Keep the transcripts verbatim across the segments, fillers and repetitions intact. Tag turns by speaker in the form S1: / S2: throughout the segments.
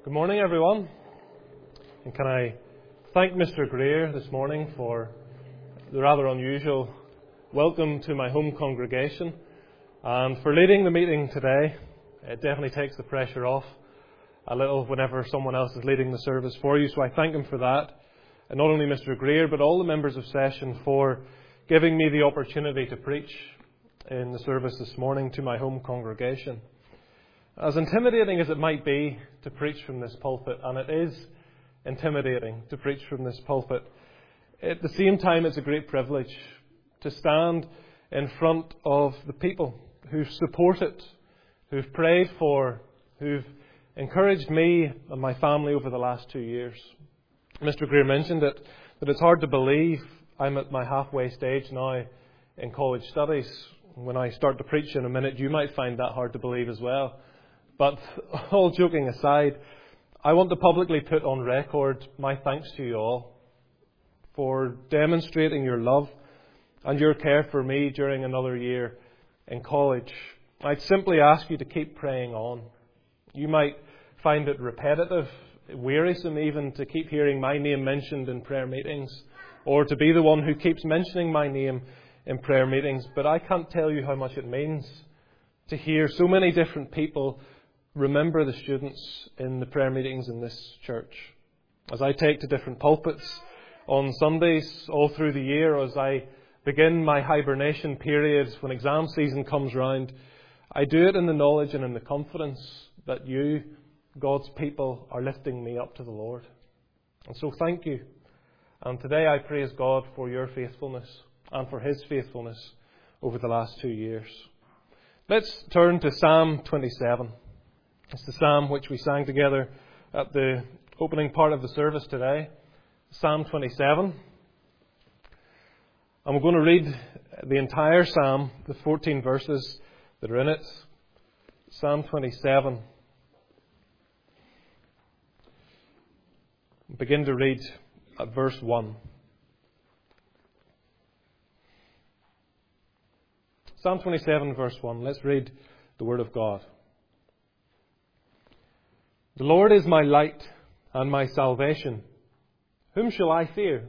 S1: Good morning, everyone. And can I thank Mister Greer this morning for the rather unusual welcome to my home congregation and for leading the meeting today. It definitely takes the pressure off a little whenever someone else is leading the service for you, so I thank him for that. And not only Mister Greer, but all the members of session for giving me the opportunity to preach in the service this morning to my home congregation. As intimidating as it might be to preach from this pulpit, and it is intimidating to preach from this pulpit, at the same time it's a great privilege to stand in front of the people who've supported, who've prayed for, who've encouraged me and my family over the last two years. Mister Greer mentioned it, that it's hard to believe I'm at my halfway stage now in college studies. When I start to preach in a minute, you might find that hard to believe as well. But all joking aside, I want to publicly put on record my thanks to you all for demonstrating your love and your care for me during another year in college. I'd simply ask you to keep praying on. You might find it repetitive, wearisome even, to keep hearing my name mentioned in prayer meetings, or to be the one who keeps mentioning my name in prayer meetings. But I can't tell you how much it means to hear so many different people remember the students in the prayer meetings in this church. As I take to different pulpits on Sundays all through the year, as I begin my hibernation periods when exam season comes round, I do it in the knowledge and in the confidence that you, God's people, are lifting me up to the Lord. And so thank you. And today I praise God for your faithfulness and for His faithfulness over the last two years. Let's turn to Psalm twenty-seven. It's the psalm which we sang together at the opening part of the service today. Psalm twenty-seven. And we're going to read the entire psalm, the fourteen verses that are in it. Psalm twenty-seven. Begin to read at verse one. Psalm twenty-seven, verse one. Let's read the Word of God. The Lord is my light and my salvation. Whom shall I fear?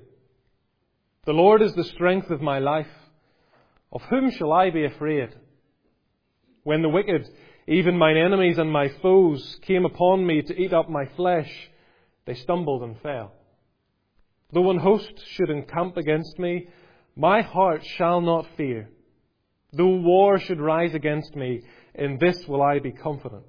S1: The Lord is the strength of my life. Of whom shall I be afraid? When the wicked, even mine enemies and my foes, came upon me to eat up my flesh, they stumbled and fell. Though an host should encamp against me, my heart shall not fear. Though war should rise against me, in this will I be confident.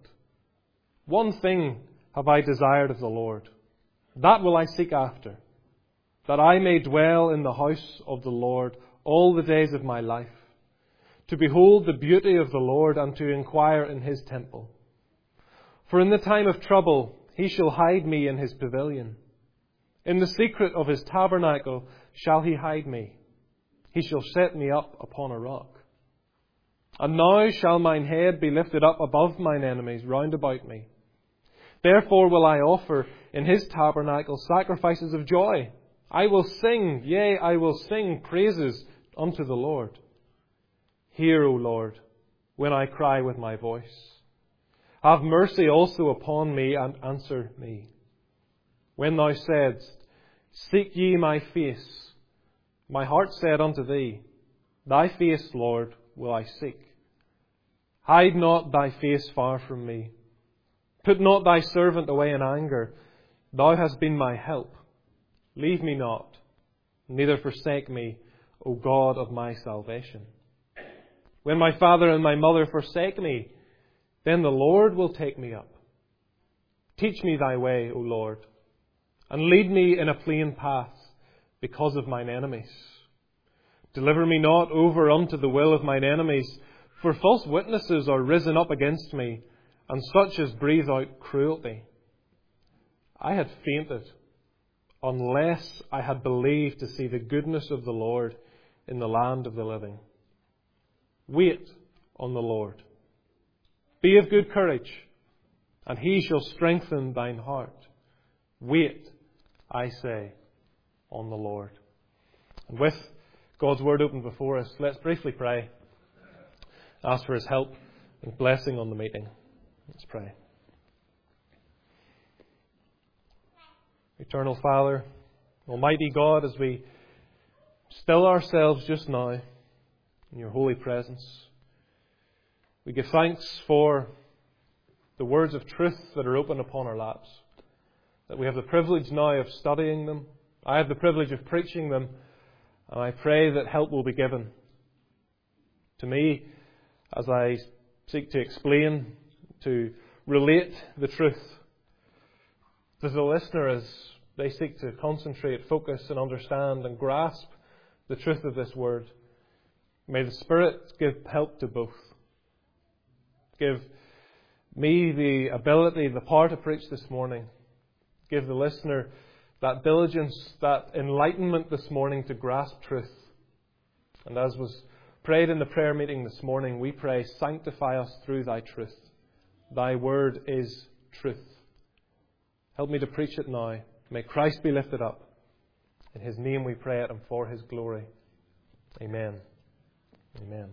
S1: One thing have I desired of the Lord, that will I seek after, that I may dwell in the house of the Lord all the days of my life, to behold the beauty of the Lord and to inquire in His temple. For in the time of trouble He shall hide me in His pavilion. In the secret of His tabernacle shall He hide me. He shall set me up upon a rock. And now shall mine head be lifted up above mine enemies round about me. Therefore will I offer in His tabernacle sacrifices of joy. I will sing, yea, I will sing praises unto the Lord. Hear, O Lord, when I cry with my voice. Have mercy also upon me and answer me. When Thou saidst, Seek ye my face, my heart said unto Thee, Thy face, Lord, will I seek. Hide not Thy face far from me. Put not Thy servant away in anger. Thou hast been my help. Leave me not, neither forsake me, O God of my salvation. When my father and my mother forsake me, then the Lord will take me up. Teach me Thy way, O Lord, and lead me in a plain path because of mine enemies. Deliver me not over unto the will of mine enemies, for false witnesses are risen up against me, and such as breathe out cruelty. I had fainted, unless I had believed to see the goodness of the Lord in the land of the living. Wait on the Lord. Be of good courage, and He shall strengthen thine heart. Wait, I say, on the Lord. And with God's Word open before us, let's briefly pray. Ask for His help and blessing on the meeting. Let's pray. Eternal Father, Almighty God, as we still ourselves just now in your holy presence, we give thanks for the words of truth that are open upon our laps, that we have the privilege now of studying them. I have the privilege of preaching them, and I pray that help will be given to me as I seek to explain, to relate the truth to the listener as they seek to concentrate, focus and understand and grasp the truth of this word. May the Spirit give help to both. Give me the ability, the power to preach this morning. Give the listener that diligence, that enlightenment this morning to grasp truth. And as was prayed in the prayer meeting this morning, we pray, sanctify us through thy truth. Thy word is truth. Help me to preach it now. May Christ be lifted up. In his name we pray it and for his glory. Amen. Amen.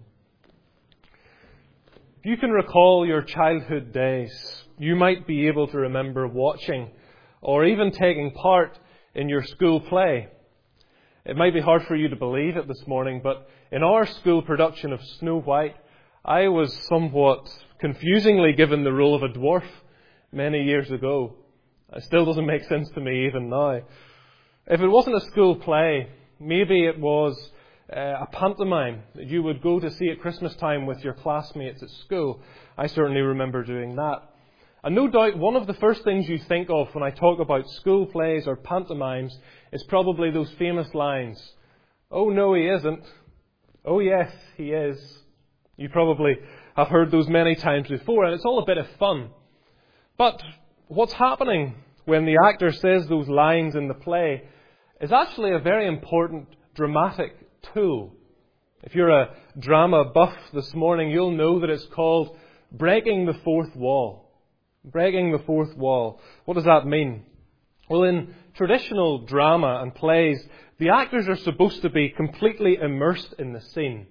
S1: If you can recall your childhood days, you might be able to remember watching or even taking part in your school play. It might be hard for you to believe it this morning, but in our school production of Snow White, I was somewhat confusingly given the role of a dwarf many years ago. It still doesn't make sense to me even now. If it wasn't a school play, maybe it was uh, a pantomime that you would go to see at Christmas time with your classmates at school. I certainly remember doing that. And no doubt one of the first things you think of when I talk about school plays or pantomimes is probably those famous lines. Oh no, he isn't. Oh yes, he is. You probably have heard those many times before, and it's all a bit of fun. But what's happening when the actor says those lines in the play is actually a very important dramatic tool. If you're a drama buff this morning, you'll know that it's called breaking the fourth wall. Breaking the fourth wall. What does that mean? Well, in traditional drama and plays, the actors are supposed to be completely immersed in the scene.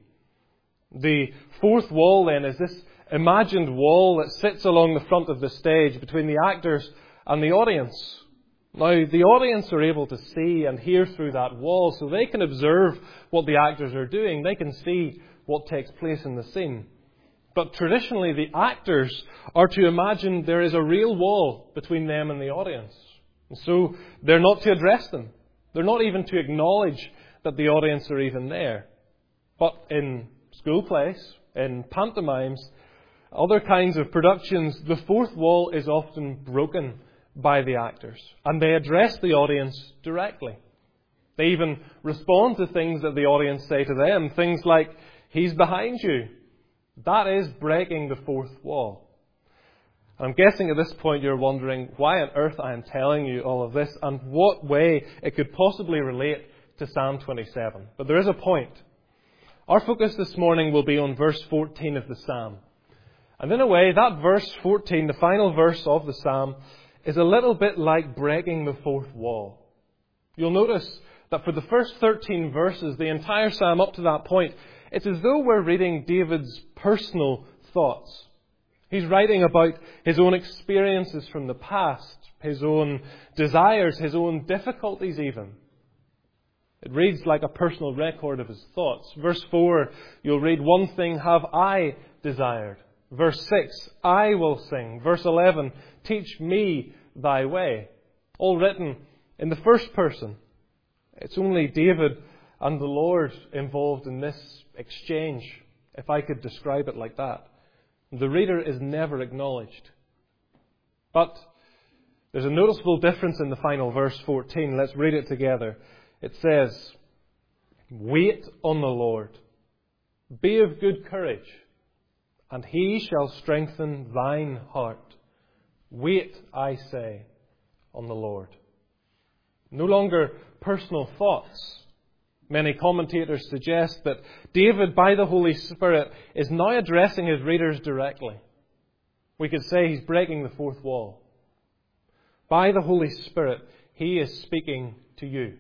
S1: The fourth wall then is this imagined wall that sits along the front of the stage between the actors and the audience. Now, the audience are able to see and hear through that wall, so they can observe what the actors are doing. They can see what takes place in the scene. But traditionally, the actors are to imagine there is a real wall between them and the audience. And so they're not to address them. They're not even to acknowledge that the audience are even there. But in school plays, in pantomimes, other kinds of productions, the fourth wall is often broken by the actors. And they address the audience directly. They even respond to things that the audience say to them. Things like, he's behind you. That is breaking the fourth wall. I'm guessing at this point you're wondering why on earth I am telling you all of this and what way it could possibly relate to Psalm twenty-seven. But there is a point. Our focus this morning will be on verse fourteen of the Psalm. And in a way, that verse fourteen, the final verse of the Psalm, is a little bit like breaking the fourth wall. You'll notice that for the first thirteen verses, the entire Psalm up to that point, it's as though we're reading David's personal thoughts. He's writing about his own experiences from the past, his own desires, his own difficulties even. It reads like a personal record of his thoughts. Verse four, you'll read, one thing have I desired. Verse six, I will sing. Verse eleven, teach me thy way. All written in the first person. It's only David and the Lord involved in this exchange, if I could describe it like that. The reader is never acknowledged. But there's a noticeable difference in the final verse fourteen. Let's read it together. It says, wait on the Lord. Be of good courage, and he shall strengthen thine heart. Wait, I say, on the Lord. No longer personal thoughts. Many commentators suggest that David, by the Holy Spirit, is now addressing his readers directly. We could say he's breaking the fourth wall. By the Holy Spirit, he is speaking to you.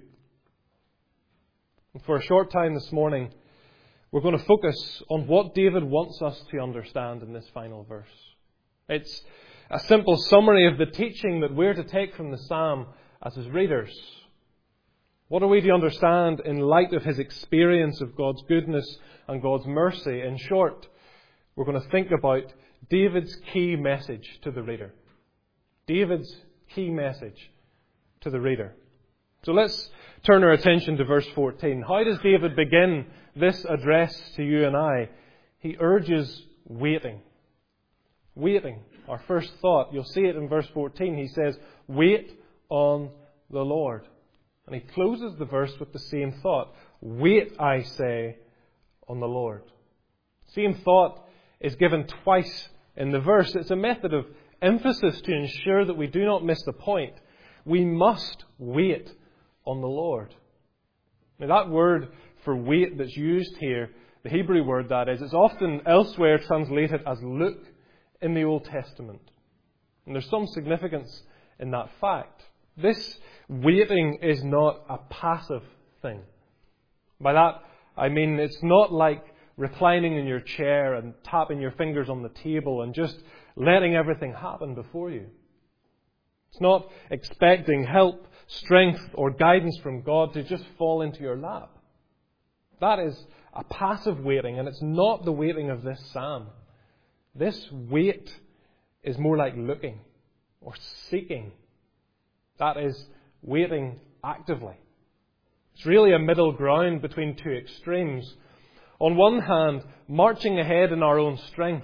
S1: And for a short time this morning, we're going to focus on what David wants us to understand in this final verse. It's a simple summary of the teaching that we're to take from the Psalm as his readers? What are we to understand in light of his experience of God's goodness and God's mercy? In short, we're going to think about David's key message to the reader. David's key message to the reader. So let's turn our attention to verse fourteen. How does David begin this address to you and I? He urges waiting. Waiting. Our first thought, you'll see it in verse fourteen. He says, wait on the Lord. And he closes the verse with the same thought. Wait, I say, on the Lord. Same thought is given twice in the verse. It's a method of emphasis to ensure that we do not miss the point. We must wait on the Lord. Now that word for wait that's used here, the Hebrew word that is, it's often elsewhere translated as look in the Old Testament. And there's some significance in that fact. This waiting is not a passive thing. By that, I mean it's not like reclining in your chair and tapping your fingers on the table and just letting everything happen before you. It's not expecting help, strength, or guidance from God to just fall into your lap. That is a passive waiting, and it's not the waiting of this psalm. This wait is more like looking or seeking. That is waiting actively. It's really a middle ground between two extremes. On one hand, marching ahead in our own strength.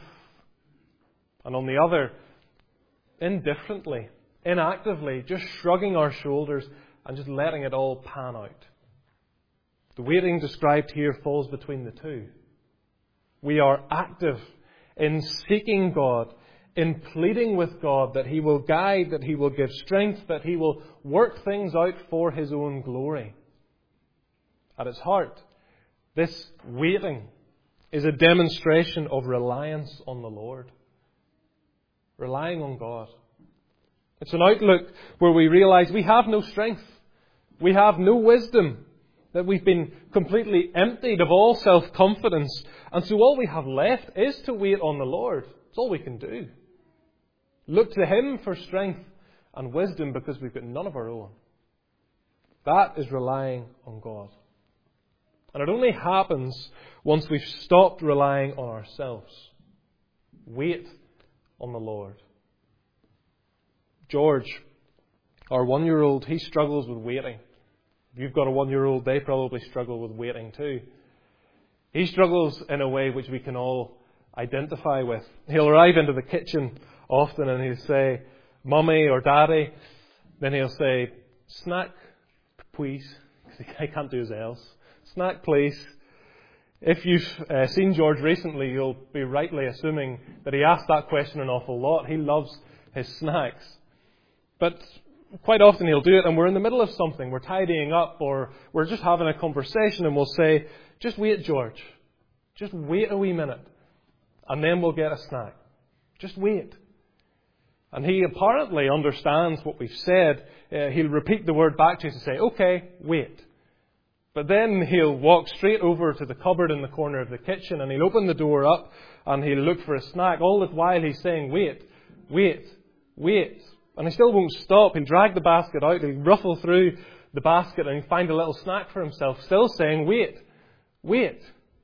S1: And on the other, indifferently, inactively, just shrugging our shoulders and just letting it all pan out. The waiting described here falls between the two. We are active in seeking God, in pleading with God that He will guide, that He will give strength, that He will work things out for His own glory. At its heart, this waiting is a demonstration of reliance on the Lord. Relying on God. It's an outlook where we realize we have no strength. We have no wisdom. That we've been completely emptied of all self-confidence. And so all we have left is to wait on the Lord. It's all we can do. Look to Him for strength and wisdom because we've got none of our own. That is relying on God. And it only happens once we've stopped relying on ourselves. Wait on the Lord. George, our one-year-old, he struggles with waiting. If you've got a one-year-old, they probably struggle with waiting too. He struggles in a way which we can all identify with. He'll arrive into the kitchen often and he'll say, Mummy or Daddy. Then he'll say, snack, please. Because he can't do his else. Snack, please. If you've uh, seen George recently, you'll be rightly assuming that he asks that question an awful lot. He loves his snacks. But quite often he'll do it and we're in the middle of something. We're tidying up or we're just having a conversation and we'll say, just wait, George. Just wait a wee minute. And then we'll get a snack. Just wait. And he apparently understands what we've said. Uh, he'll repeat the word back to us and say, okay, wait. But then he'll walk straight over to the cupboard in the corner of the kitchen and he'll open the door up and he'll look for a snack. All the while he's saying, wait, wait, wait. And he still won't stop. He'll drag the basket out. He'll ruffle through the basket and he'll find a little snack for himself. Still saying, wait, wait.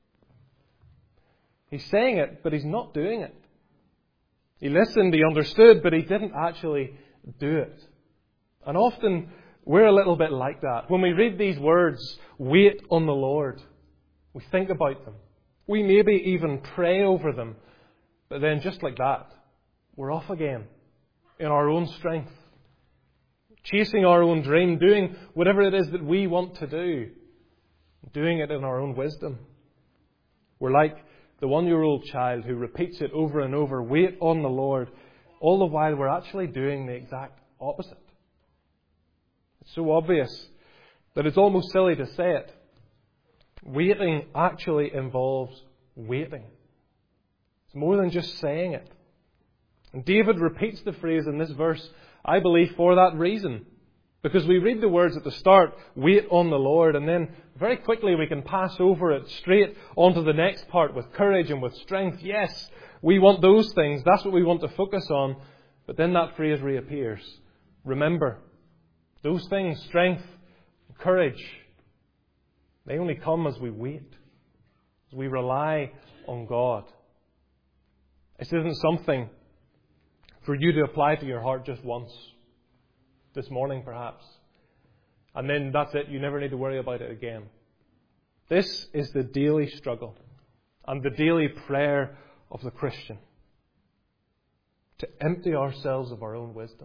S1: He's saying it, but he's not doing it. He listened, he understood, but he didn't actually do it. And often we're a little bit like that. When we read these words, wait on the Lord, we think about them. We maybe even pray over them. But then just like that, we're off again in our own strength. Chasing our own dream, doing whatever it is that we want to do. Doing it in our own wisdom. We're like the one-year-old child who repeats it over and over, wait on the Lord, all the while we're actually doing the exact opposite. It's so obvious that it's almost silly to say it. Waiting actually involves waiting. It's more than just saying it. And David repeats the phrase in this verse, I believe, for that reason. Because we read the words at the start, wait on the Lord, and then very quickly we can pass over it straight onto the next part with courage and with strength. Yes, we want those things. That's what we want to focus on. But then that phrase reappears. Remember. Those things, strength, courage, they only come as we wait, as we rely on God. This isn't something for you to apply to your heart just once, this morning perhaps, and then that's it. You never need to worry about it again. This is the daily struggle and the daily prayer of the Christian, to empty ourselves of our own wisdom,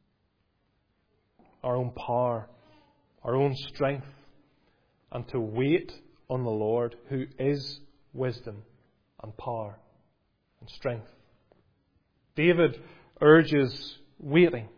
S1: our own power, our own strength, and to wait on the Lord, who is wisdom and power and strength. David urges waiting.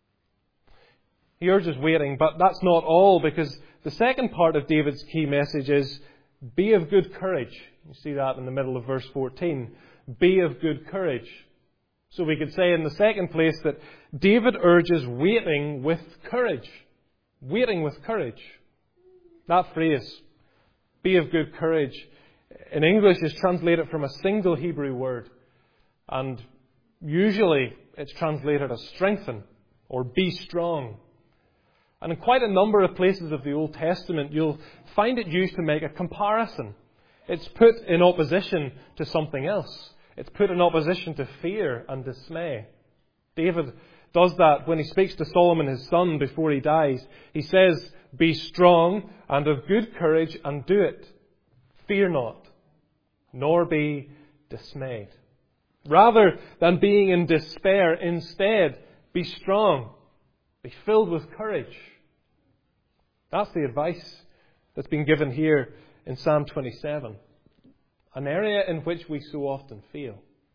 S1: He urges waiting, but that's not all, because the second part of David's key message is, be of good courage. You see that in the middle of verse fourteen. Be of good courage. So we could say in the second place that David urges waiting with courage. Waiting with courage. That phrase, be of good courage, in English is translated from a single Hebrew word. And usually it's translated as strengthen or be strong. And in quite a number of places of the Old Testament, you'll find it used to make a comparison. It's put in opposition to something else. It's put in opposition to fear and dismay. David does that when he speaks to Solomon, his son, before he dies. He says, be strong and of good courage and do it. Fear not, nor be dismayed. Rather than being in despair, instead, be strong. Be filled with courage. That's the advice that's been given here in Psalm twenty-seven. An area in which we so often fail.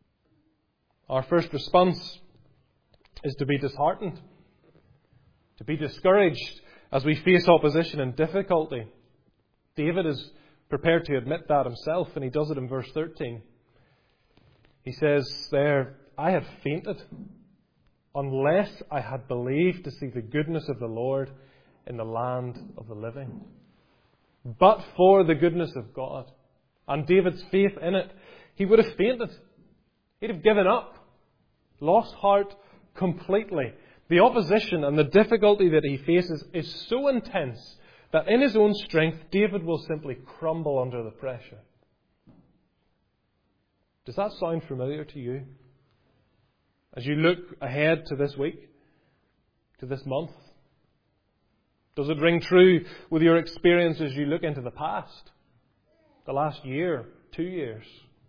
S1: Our first response is to be disheartened, to be discouraged as we face opposition and difficulty. David is prepared to admit that himself, and he does it in verse thirteen. He says there, I had fainted unless I had believed to see the goodness of the Lord in the land of the living. But for the goodness of God and David's faith in it, he would have fainted. He'd have given up, lost heart completely. The opposition and the difficulty that he faces is so intense that in his own strength, David will simply crumble under the pressure. Does that sound familiar to you? As you look ahead to this week, to this month, does it ring true with your experience as you look into the past? The last year, two years?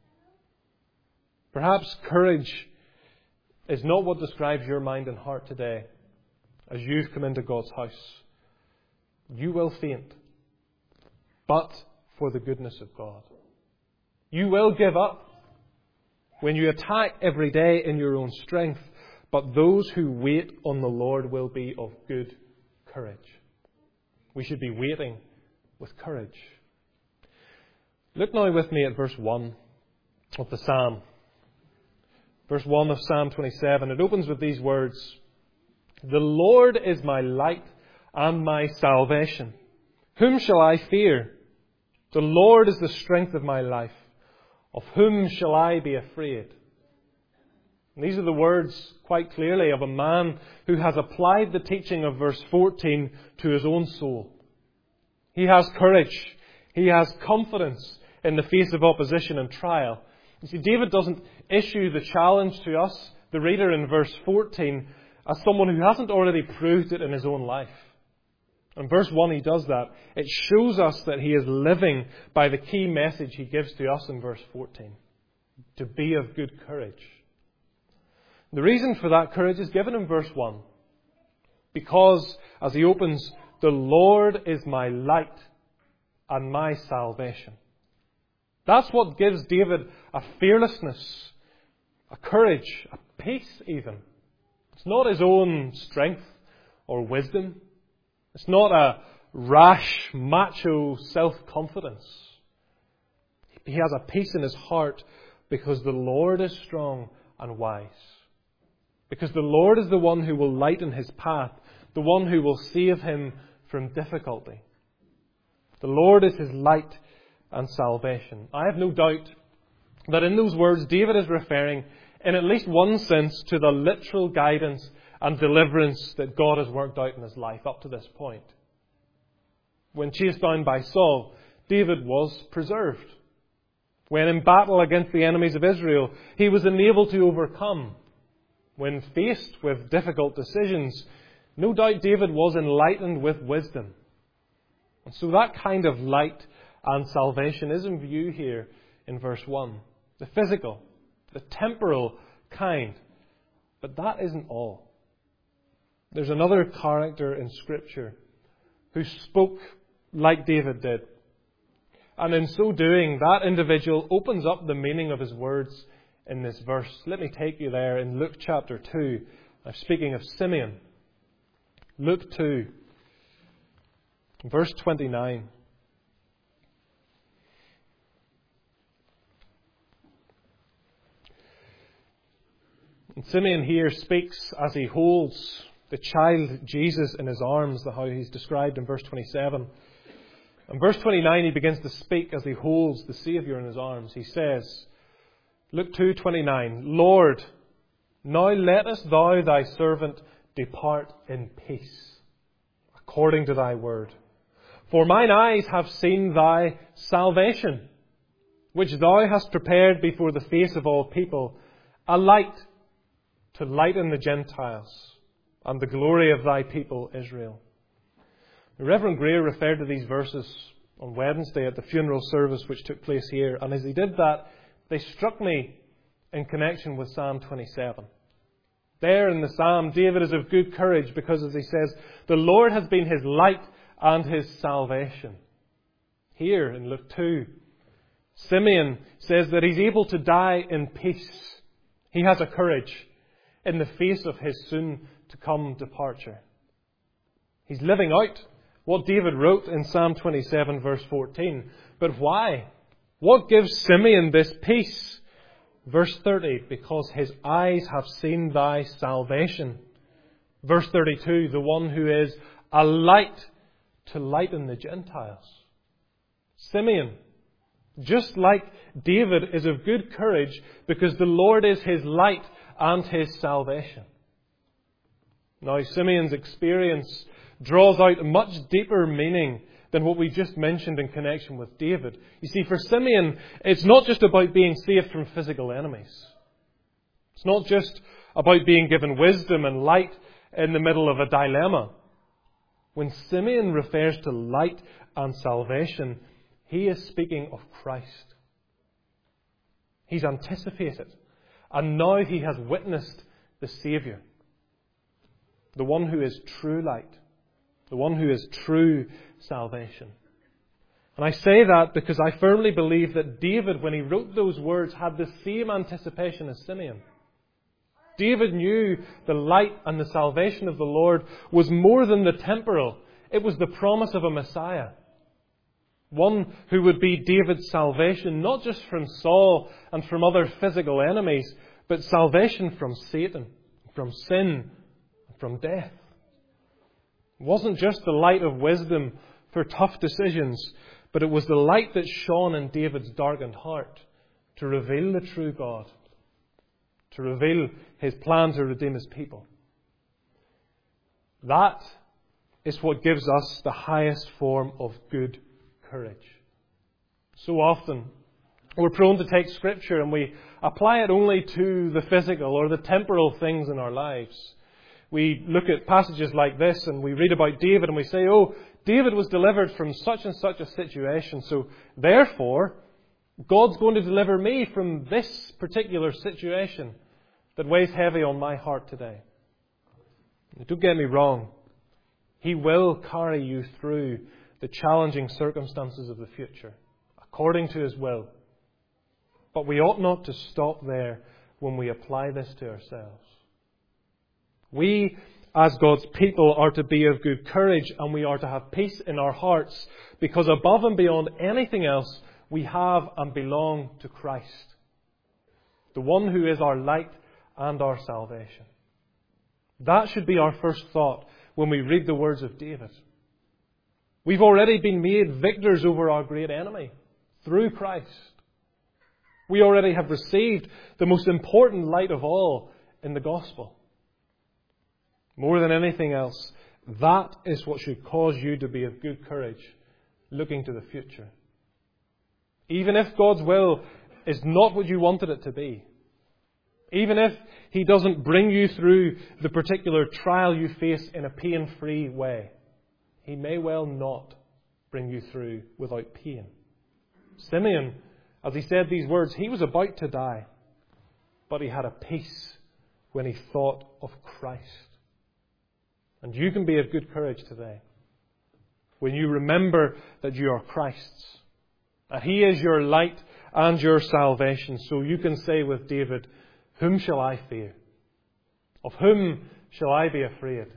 S1: Perhaps courage is not what describes your mind and heart today as you've come into God's house. You will faint, but for the goodness of God. You will give up when you attack every day in your own strength, but those who wait on the Lord will be of good courage. We should be waiting with courage. Look now with me at verse one of the Psalm. Verse one of Psalm twenty-seven. It opens with these words, the Lord is my light and my salvation. Whom shall I fear? The Lord is the strength of my life. Of whom shall I be afraid? And these are the words, quite clearly, of a man who has applied the teaching of verse fourteen to his own soul. He has courage. He has confidence in the face of opposition and trial. You see, David doesn't issue the challenge to us, the reader, in verse fourteen, as someone who hasn't already proved it in his own life. In verse one he does that. It shows us that he is living by the key message he gives to us in verse fourteen. To be of good courage. The reason for that courage is given in verse one. Because, as he opens, the Lord is my light and my salvation. That's what gives David a fearlessness, a courage, a peace even. It's not his own strength or wisdom. It's not a rash, macho self-confidence. He has a peace in his heart because the Lord is strong and wise. Because the Lord is the one who will lighten his path, the one who will save him from difficulty. The Lord is his light and salvation. I have no doubt that in those words David is referring in at least one sense to the literal guidance and deliverance that God has worked out in his life up to this point. When chased down by Saul, David was preserved. When in battle against the enemies of Israel, he was enabled to overcome. When faced with difficult decisions, no doubt David was enlightened with wisdom. And so that kind of light and salvation is in view here in verse one. The physical, the temporal kind. But that isn't all. There's another character in Scripture who spoke like David did. And in so doing, that individual opens up the meaning of his words in this verse. Let me take you there in Luke chapter two. I'm speaking of Simeon. Luke two, verse twenty-nine. And Simeon here speaks as he holds the child Jesus in his arms, how he's described in verse twenty-seven. In verse twenty-nine, he begins to speak as he holds the Saviour in his arms. He says, Luke two twenty-nine, Lord, now lettest thou thy servant depart in peace, according to thy word. For mine eyes have seen thy salvation, which thou hast prepared before the face of all people, a light to lighten the Gentiles, and the glory of thy people Israel. The Reverend Greer referred to these verses on Wednesday at the funeral service which took place here, and as he did that, they struck me in connection with Psalm twenty-seven. There in the Psalm, David is of good courage because, as he says, the Lord has been his light and his salvation. Here in Luke two, Simeon says that he's able to die in peace. He has a courage in the face of his soon-to-come departure. He's living out what David wrote in Psalm twenty-seven, verse fourteen. But why? What gives Simeon this peace? Verse thirty, because his eyes have seen thy salvation. Verse thirty-two, the one who is a light to lighten the Gentiles. Simeon, just like David, is of good courage because the Lord is his light and his salvation. Now, Simeon's experience draws out a much deeper meaning than what we just mentioned in connection with David. You see, for Simeon, it's not just about being saved from physical enemies. It's not just about being given wisdom and light in the middle of a dilemma. When Simeon refers to light and salvation, he is speaking of Christ. He's anticipated, and now he has witnessed the Saviour, the one who is true light, the one who is true salvation. And I say that because I firmly believe that David, when he wrote those words, had the same anticipation as Simeon. David knew the light and the salvation of the Lord was more than the temporal. It was the promise of a Messiah. One who would be David's salvation, not just from Saul and from other physical enemies, but salvation from Satan, from sin, from death. It wasn't just the light of wisdom for tough decisions, but it was the light that shone in David's darkened heart to reveal the true God, to reveal his plan to redeem his people. That is what gives us the highest form of good courage. So often, we're prone to take Scripture and we apply it only to the physical or the temporal things in our lives. We look at passages like this and we read about David and we say, oh, David was delivered from such and such a situation, so therefore, God's going to deliver me from this particular situation that weighs heavy on my heart today. Don't get me wrong. He will carry you through the challenging circumstances of the future, according to His will. But we ought not to stop there when we apply this to ourselves. We, as God's people, are to be of good courage and we are to have peace in our hearts because above and beyond anything else, we have and belong to Christ, the one who is our light and our salvation. That should be our first thought when we read the words of David. We've already been made victors over our great enemy through Christ. We already have received the most important light of all in the gospel. more than anything else, that is what should cause you to be of good courage, looking to the future. Even if God's will is not what you wanted it to be, even if He doesn't bring you through the particular trial you face in a pain-free way, He may well not bring you through without pain. Simeon, as he said these words, he was about to die, but he had a peace when he thought of Christ. And you can be of good courage today when you remember that you are Christ's, that He is your light and your salvation. So you can say with David, whom shall I fear? Of whom shall I be afraid?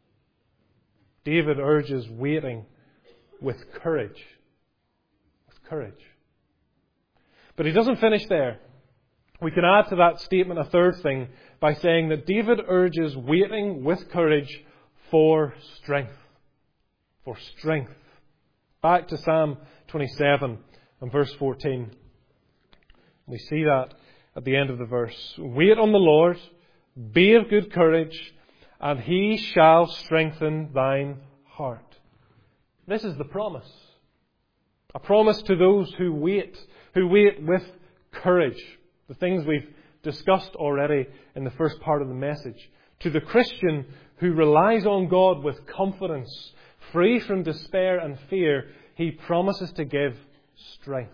S1: David urges waiting with courage. With courage. But he doesn't finish there. We can add to that statement a third thing by saying that David urges waiting with courage for strength. For strength. Back to Psalm twenty-seven and verse fourteen. We see that at the end of the verse. Wait on the Lord, be of good courage, and He shall strengthen thine heart. This is the promise. A promise to those who wait, who wait with courage. The things we've discussed already in the first part of the message. To the Christian who relies on God with confidence, free from despair and fear, He promises to give strength.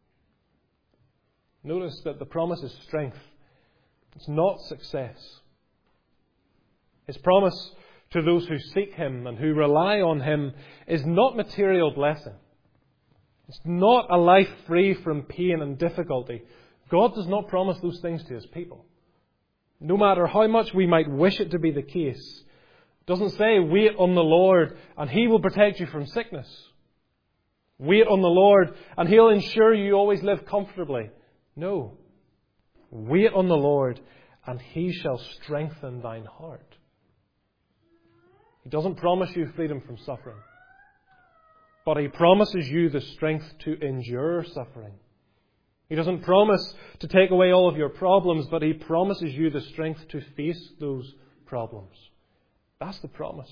S1: Notice that the promise is strength. It's not success. His promise to those who seek Him and who rely on Him is not material blessing. It's not a life free from pain and difficulty. God does not promise those things to His people. No matter how much we might wish it to be the case. It doesn't say, wait on the Lord and He will protect you from sickness. Wait on the Lord and He'll ensure you always live comfortably. No. Wait on the Lord and He shall strengthen thine heart. He doesn't promise you freedom from suffering. But He promises you the strength to endure suffering. He doesn't promise to take away all of your problems, but He promises you the strength to face those problems. That's the promise.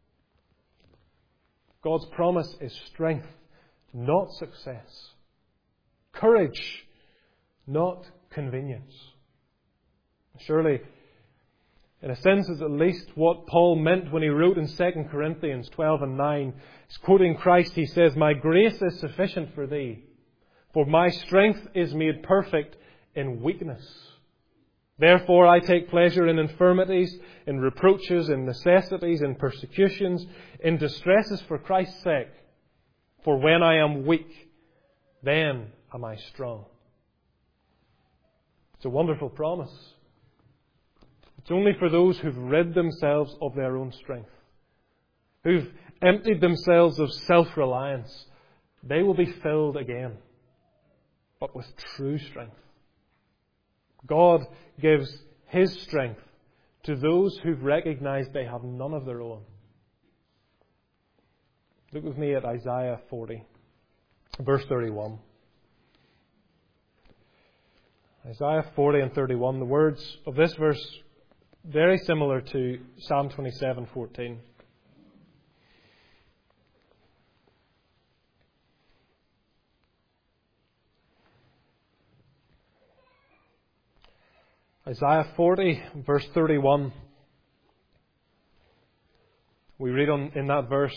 S1: God's promise is strength, not success. Courage, not convenience. Surely, in a sense, is at least what Paul meant when he wrote in Second Corinthians twelve and nine. He's quoting Christ. He says, my grace is sufficient for thee, for my strength is made perfect in weakness. Therefore I take pleasure in infirmities, in reproaches, in necessities, in persecutions, in distresses for Christ's sake. For when I am weak, then am I strong. It's a wonderful promise. It's only for those who've rid themselves of their own strength, who've emptied themselves of self-reliance. They will be filled again, but with true strength. God gives His strength to those who've recognized they have none of their own. Look with me at Isaiah forty, verse thirty-one. Isaiah forty and thirty-one, the words of this verse very similar to Psalm twenty-seven fourteen. Isaiah forty, verse thirty-one. We read on in that verse,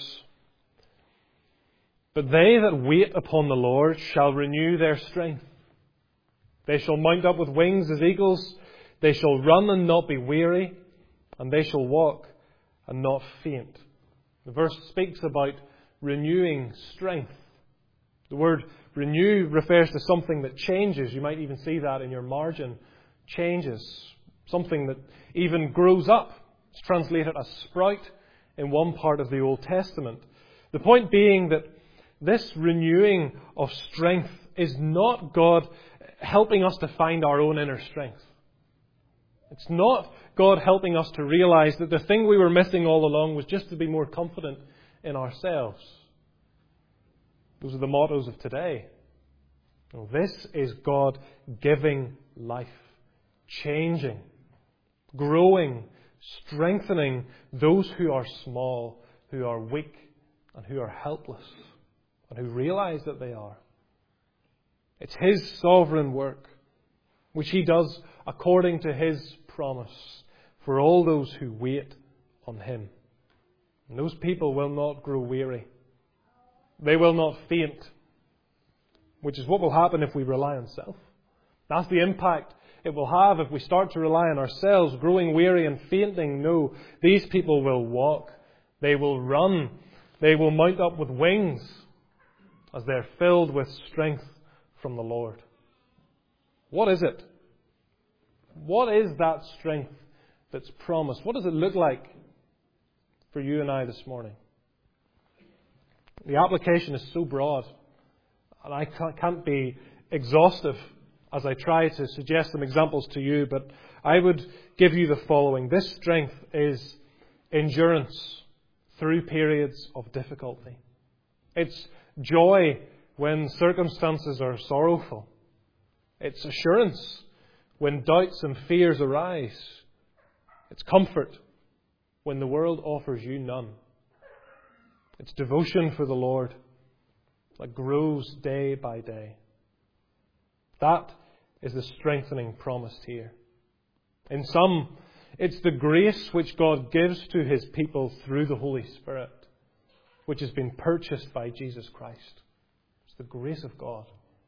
S1: but they that wait upon the Lord shall renew their strength. They shall mount up with wings as eagles. They shall run and not be weary, and they shall walk and not faint. The verse speaks about renewing strength. The word renew refers to something that changes. You might even see that in your margin. Changes. Something that even grows up. It's translated as sprout in one part of the Old Testament. The point being that this renewing of strength is not God helping us to find our own inner strength. It's not God helping us to realize that the thing we were missing all along was just to be more confident in ourselves. Those are the mottos of today. No, this is God giving life, changing, growing, strengthening those who are small, who are weak, and who are helpless, and who realize that they are. It's His sovereign work, which He does according to His promise for all those who wait on Him. And those people will not grow weary. They will not faint, which is what will happen if we rely on self. That's the impact it will have if we start to rely on ourselves, growing weary and fainting. No, these people will walk. They will run. They will mount up with wings as they're filled with strength from the Lord. What is it? What is that strength that's promised? What does it look like for you and I this morning? The application is so broad, and I can't be exhaustive as I try to suggest some examples to you, but I would give you the following. This strength is endurance through periods of difficulty. It's joy when circumstances are sorrowful. It's assurance when doubts and fears arise. It's comfort when the world offers you none. It's devotion for the Lord that grows day by day. That is the strengthening promised here. In some, it's the grace which God gives to His people through the Holy Spirit, which has been purchased by Jesus Christ. It's the grace of God.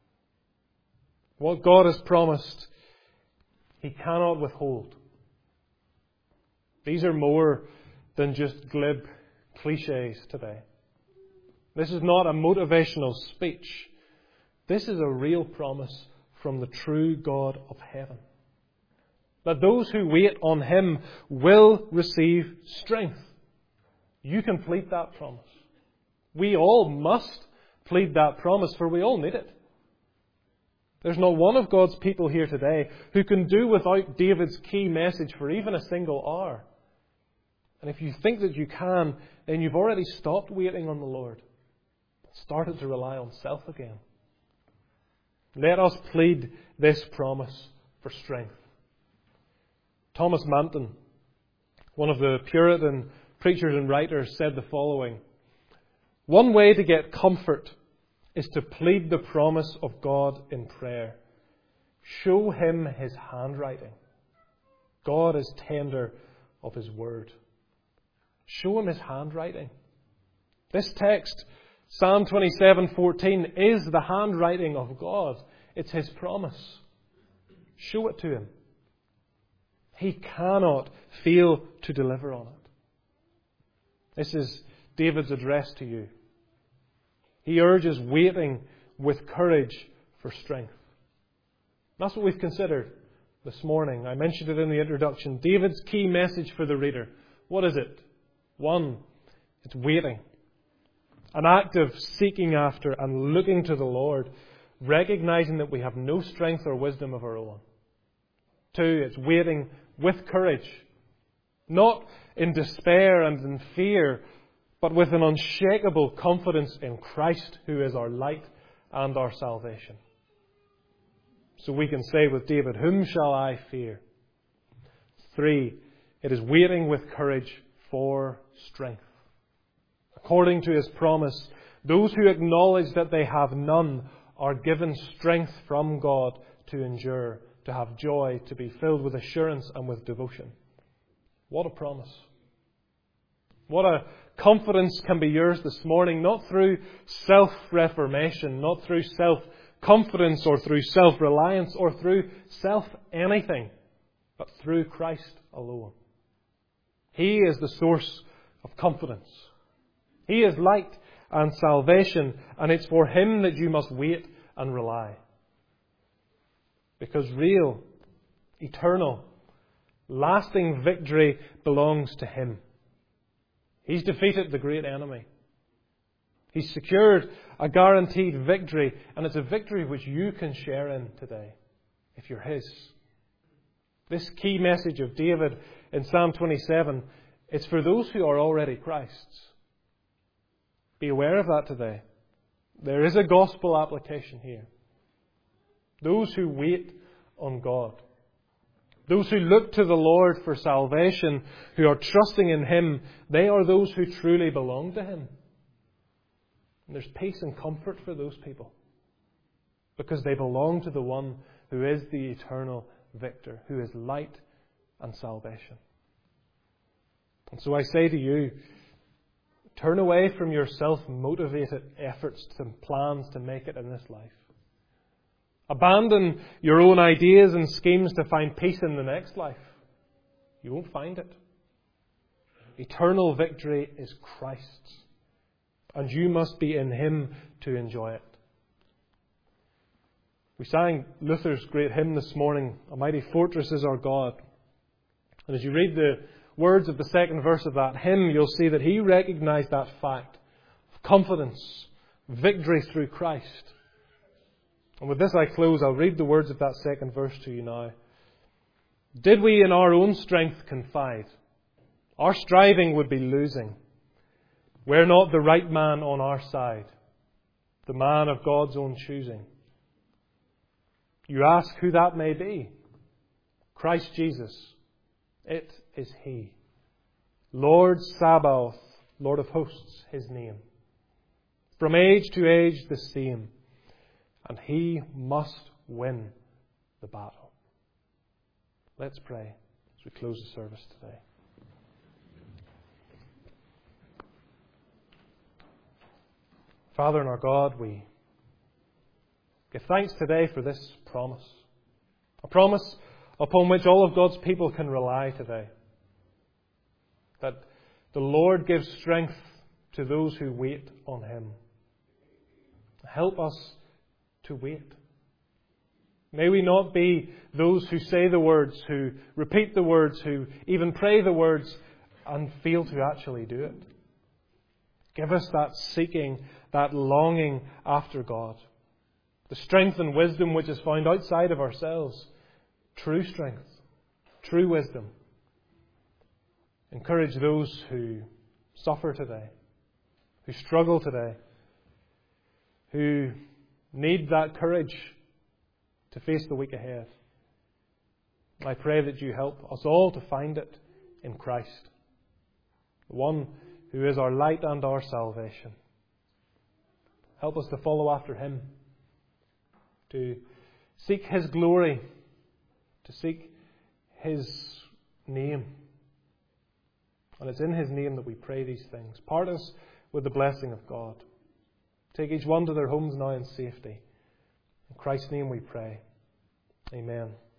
S1: What God has promised, He cannot withhold. These are more than just glib cliches today. This is not a motivational speech. This is a real promise from the true God of heaven. That those who wait on Him will receive strength. You can plead that promise. We all must plead that promise, for we all need it. There's not one of God's people here today who can do without David's key message for even a single hour. And if you think that you can, then you've already stopped waiting on the Lord. Started to rely on self again. Let us plead this promise for strength. Thomas Manton, one of the Puritan preachers and writers, said the following: one way to get comfort is to plead the promise of God in prayer. Show Him His handwriting. God is tender of His word. Show Him His handwriting. This text, Psalm twenty-seven fourteen, is the handwriting of God. It's His promise. Show it to Him. He cannot fail to deliver on it. This is David's address to you. He urges waiting with courage for strength. That's what we've considered this morning. I mentioned it in the introduction. David's key message for the reader. What is it? One, it's waiting. An act of seeking after and looking to the Lord, recognizing that we have no strength or wisdom of our own. Two, it's waiting with courage. Not in despair and in fear, but with an unshakable confidence in Christ, who is our light and our salvation. So we can say with David, whom shall I fear? Three, it is waiting with courage for strength. According to His promise, those who acknowledge that they have none are given strength from God to endure, to have joy, to be filled with assurance and with devotion. What a promise. What a confidence can be yours this morning, not through self-reformation, not through self-confidence or through self-reliance or through self-anything, but through Christ alone. He is the source of confidence. He is light and salvation, and it's for Him that you must wait and rely. Because real, eternal, lasting victory belongs to Him. He's defeated the great enemy. He's secured a guaranteed victory, and it's a victory which you can share in today, if you're His. This key message of David in Psalm twenty-seven, it's for those who are already Christ's. Be aware of that today. There is a gospel application here. Those who wait on God. Those who look to the Lord for salvation, who are trusting in Him, they are those who truly belong to Him. And there's peace and comfort for those people, because they belong to the one who is the eternal victor, who is light and salvation. And so I say to you, turn away from your self-motivated efforts and plans to make it in this life. Abandon your own ideas and schemes to find peace in the next life. You won't find it. Eternal victory is Christ's, and you must be in Him to enjoy it. We sang Luther's great hymn this morning, "A Mighty Fortress is Our God." And as you read the words of the second verse of that hymn, you'll see that he recognized that fact of confidence, victory through Christ. And with this I close. I'll read the words of that second verse to you now. Did we in our own strength confide, our striving would be losing, were not the right man on our side, the man of God's own choosing. You ask who that may be. Christ Jesus. It is He. Lord Sabaoth, Lord of hosts, His name. From age to age the same. And He must win the battle. Let's pray as we close the service today. Father and our God, we give thanks today for this promise. A promise upon which all of God's people can rely today. That the Lord gives strength to those who wait on Him. Help us to wait. May we not be those who say the words, who repeat the words, who even pray the words and fail to actually do it. Give us that seeking, that longing after God. The strength and wisdom which is found outside of ourselves. True strength, true wisdom. Encourage those who suffer today, who struggle today, who need that courage to face the week ahead. I pray that you help us all to find it in Christ, the one who is our light and our salvation. Help us to follow after Him, to seek His glory, to seek His name. And it's in His name that we pray these things. Part us with the blessing of God. Take each one to their homes now in safety. In Christ's name we pray. Amen.